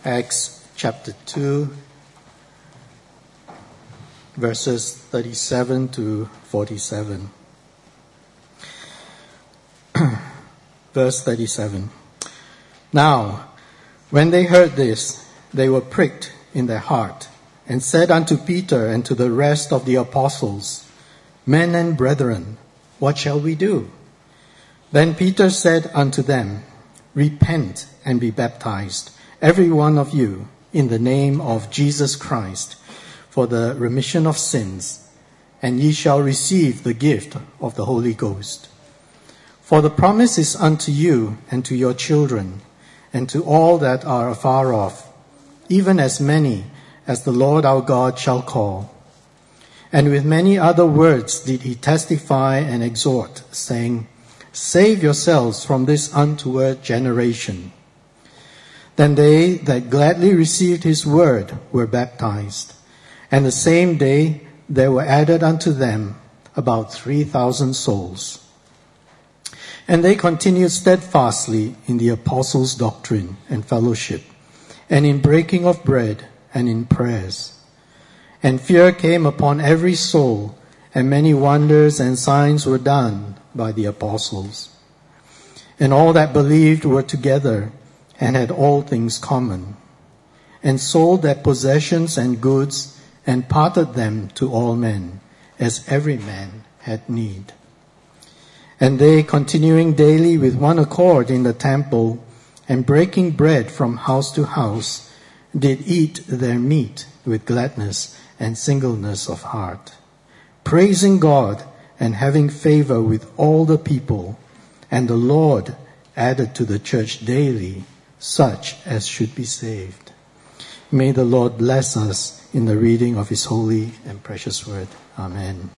Acts chapter 2, verses 37 to 47. Verse 37. Now, when they heard this, they were pricked in their heart, and said unto Peter and to the rest of the apostles, Men and brethren, what shall we do? Then Peter said unto them, Repent and be baptized, every one of you, in the name of Jesus Christ, for the remission of sins, and ye shall receive the gift of the Holy Ghost. For the promise is unto you and to your children, and to all that are afar off, even as many as the Lord our God shall call. And with many other words did he testify and exhort, saying, Save yourselves from this untoward generation. Then they that gladly received his word were baptized. And the same day there were added unto them about 3,000 souls. And they continued steadfastly in the apostles' doctrine and fellowship, and in breaking of bread, and in prayers. And fear came upon every soul, and many wonders and signs were done by the apostles. And all that believed were together, and had all things common, and sold their possessions and goods, and parted them to all men, as every man had need. And they, continuing daily with one accord in the temple, and breaking bread from house to house, did eat their meat with gladness and singleness of heart, praising God and having favor with all the people. And the Lord added to the church daily such as should be saved. May the Lord bless us in the reading of his holy and precious word. Amen.